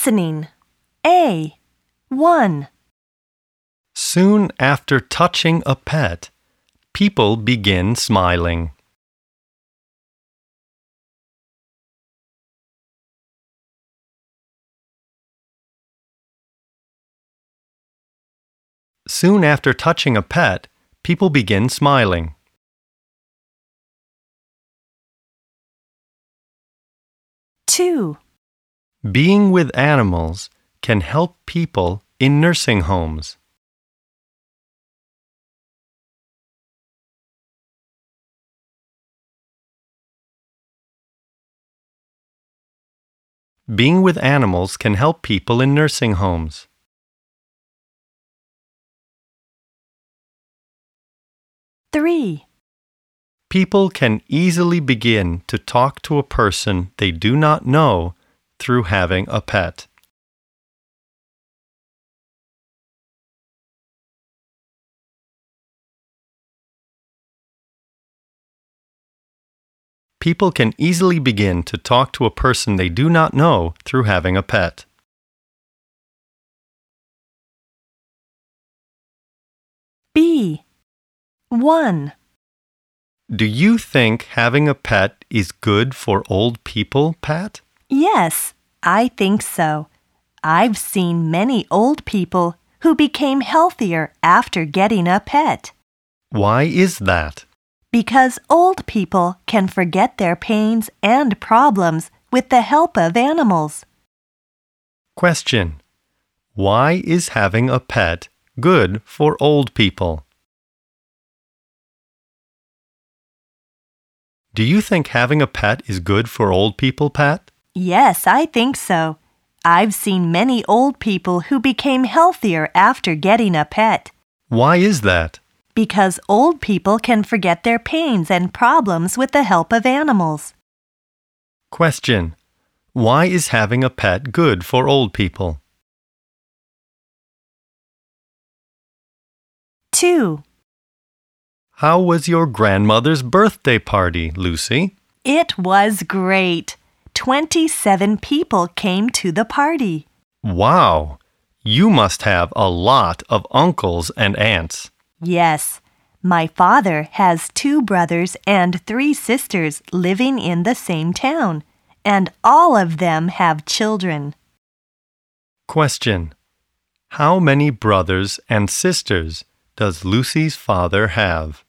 Listening. A. 1. Soon after touching a pet, people begin smiling. Soon after touching a pet, people begin smiling. 2. Being with animals can help people in nursing homes. Being with animals can help people in nursing homes. 3. People can easily begin to talk to a person they do not know through having a pet. People can easily begin to talk to a person they do not know through having a pet. B. 1. Do you think having a pet is good for old people, Pat? Yes, I think so. I've seen many old people who became healthier after getting a pet. Why is that? Because old people can forget their pains and problems with the help of animals. Question: why is having a pet good for old people? Do you think having a pet is good for old people, Pat? Yes, I think so. I've seen many old people who became healthier after getting a pet. Why is that? Because old people can forget their pains and problems with the help of animals. Question: why is having a pet good for old people? 2. How was your grandmother's birthday party, Lucy? It was great. 27 people came to the party. Wow! You must have a lot of uncles and aunts. Yes, my father has 2 brothers and 3 sisters living in the same town, and all of them have children. Question: how many brothers and sisters does Lucy's father have?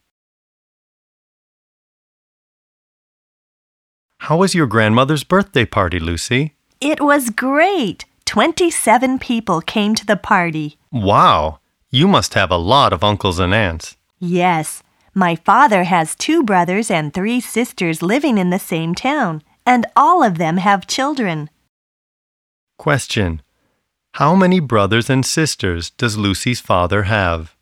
How was your grandmother's birthday party, Lucy? It was great. 27 people came to the party. Wow! You must have a lot of uncles and aunts. Yes, my father has 2 brothers and 3 sisters living in the same town, and all of them have children. Question: how many brothers and sisters does Lucy's father have?